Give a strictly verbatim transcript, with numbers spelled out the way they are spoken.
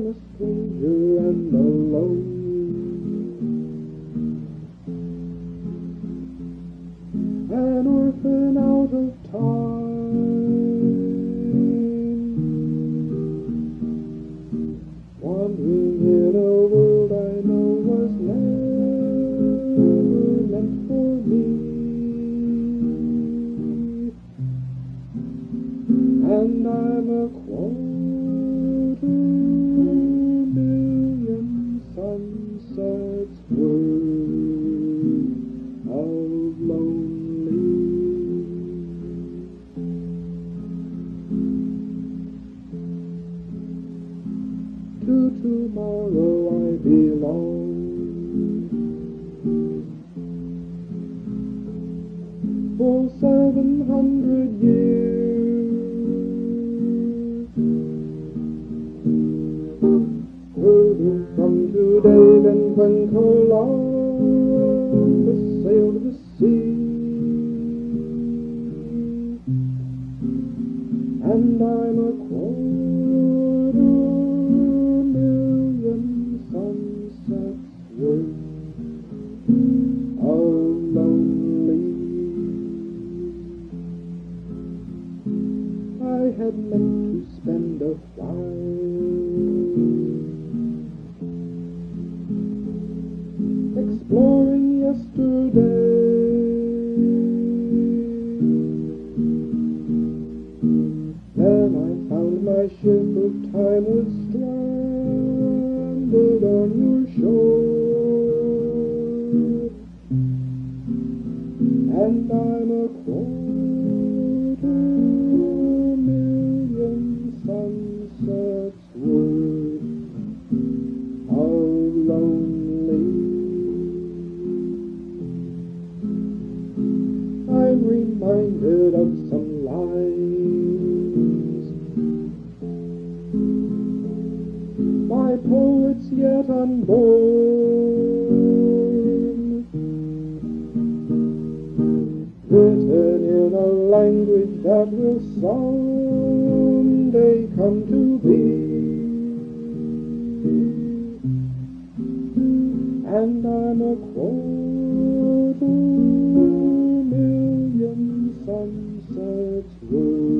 a stranger and alone. An orphan out of time, wandering in a world I know was never meant for me. And I'm a quarter million sunsets worth of lonely. To tomorrow I belong, for seven hundred years, further from today than when Columbus sailed the sea. And I'm a quarter million sunsets worth of lonely. I had meant to spend a while exploring yesterday, then I found my ship of time was stranded on your shore. And I'm a quarter million sunsets worth of lonely. I'm reminded of some lines by poets yet unborn, written in a language that will someday come to be. And I'm a quarter million sunsets worth